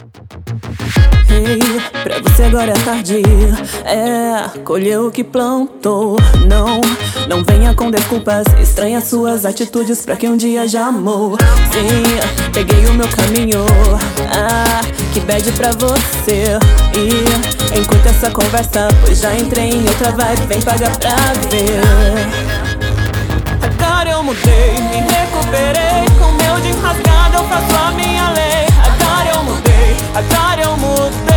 Hey, pra você agora é tarde. Colheu o que plantou. Não venha com desculpas. Estranha suas atitudes pra quem um dia já amou. Sim, peguei o meu caminho. Que bad pra você. E encurta essa conversa, pois já entrei em outra vibe. Vem pagar pra ver. Agora eu mudei, me recuperei. Com meu jeans rasgado eu faço a minha lei. Agora eu mudei, agora eu mudei.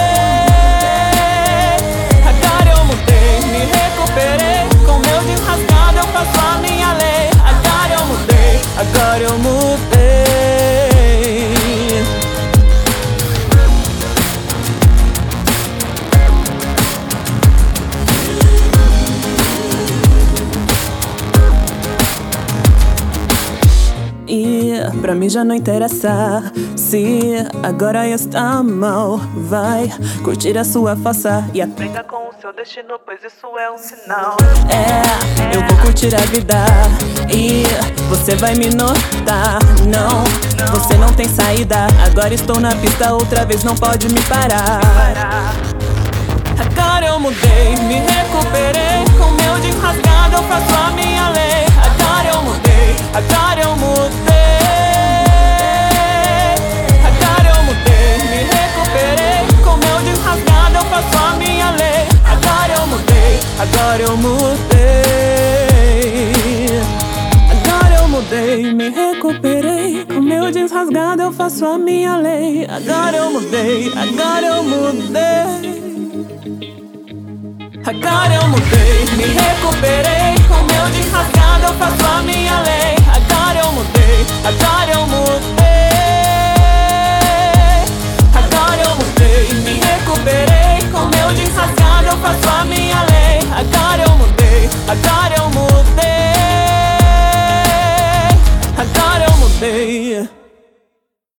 Agora eu mudei, me recuperei. Com meu jeans rasgado eu faço a minha lei. Agora eu mudei, agora eu mudei. E pra mim já não interessa se agora está mal. Vai curtir a sua faça e aprenda com o seu destino, pois isso é um sinal. Eu vou curtir a vida e você vai me notar. Não, você não tem saída. Agora estou na pista outra vez, não pode me parar. Agora eu mudei, me recuperei. Com meu jeans rasgado eu faço a minha lei. Agora eu mudei, agora eu mudei. Agora eu mudei, me recuperei. Com meu jeans rasgado eu faço a minha lei. Agora eu mudei, agora eu mudei. Agora eu mudei, me recuperei. Com meu jeans rasgado eu faço a minha lei. Agora eu mudei, agora eu mudei. Agora eu mudei, me recuperei. Com meu jeans rasgado eu faço a minha lei. Agora eu mudei, agora eu mudei. Agora eu mudei, me recuperei. Com meu jeans rasgado eu faço a minha lei. Agora eu mudei, agora eu mudei. Agora eu mudei.